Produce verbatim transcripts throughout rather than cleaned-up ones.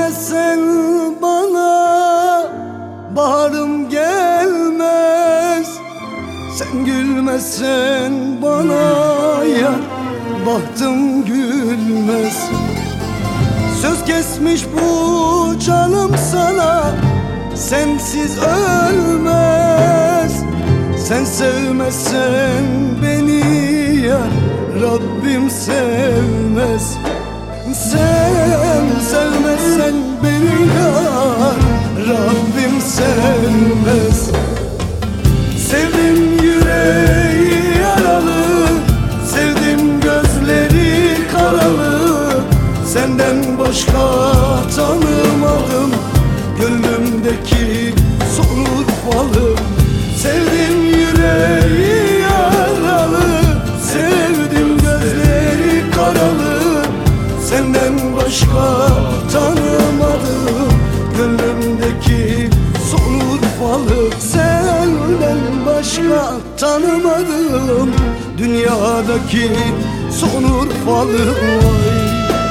gelmezsen bana baharım gelmez. Sen gülmezsen bana ya bahtım gülmez. Söz kesmiş bu canım sana, sensiz ölmez. Sen sevmezsen beni ya Rabbim sevmez. Sen sevmezsen beni ya Rabbim sevmez. Sevdim yüreği yaralı, sevdim gözleri karalı. Senden başka tanımadım gönlümdeki son Urfalı. Sevdim yüreği yaralı, sevdim gözleri karalı. Senden başka tanımadım gönlümdeki son Urfalı. Senden başka tanımadım dünyadaki son Urfalı. Vay.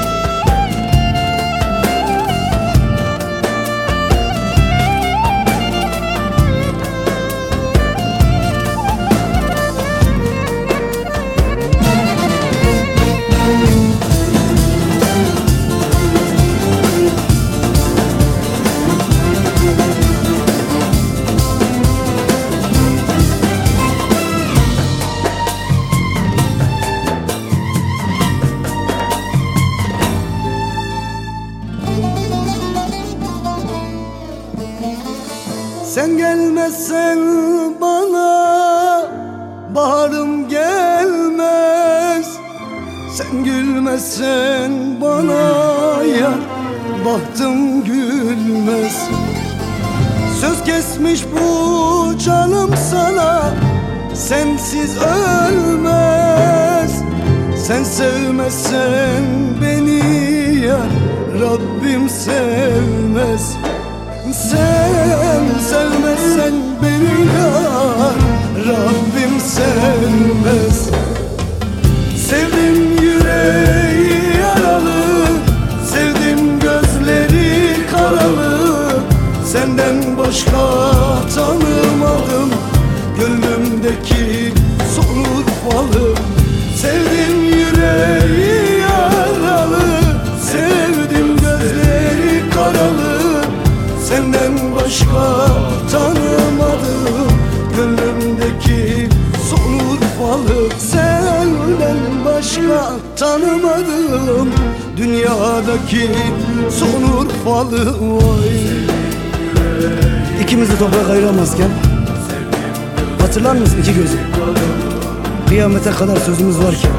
Sen gelmezsen bana baharım gelmez. Sen gülmezsen bana ya bahtım gülmez. Söz kesmiş bu canım sana, sensiz ölmez. Sen sevmezsen beni ya Rabbim sevmez. Sen sevmezsen beni ya Rabbim sevmez. Sevdim yüreği yaralı, sevdim gözleri karalı. Senden başka tanımadım gönlümdeki son Urfalı. Sevdim yüreği yaralı, sevdim gözleri karalı. Senden başka tanımadım gönlümdeki son Urfalı. Senden başka tanımadım dünyadaki son Urfalı. Vay. İkimiz de toprak ayıramazken hatırlar mısın iki gözü? Kıyamete kadar sözümüz varken,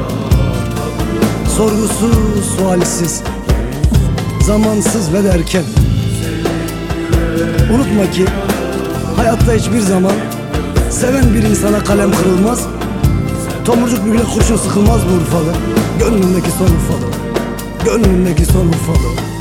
sorgusuz sualsiz, zamansız ve derken. Unutma ki hayatta hiçbir zaman seven bir insana kalem kırılmaz. Tomurcuk bir bile kurşun sıkılmaz bu Urfalı. Gönlümdeki son Urfalı, gönlümdeki son Urfalı.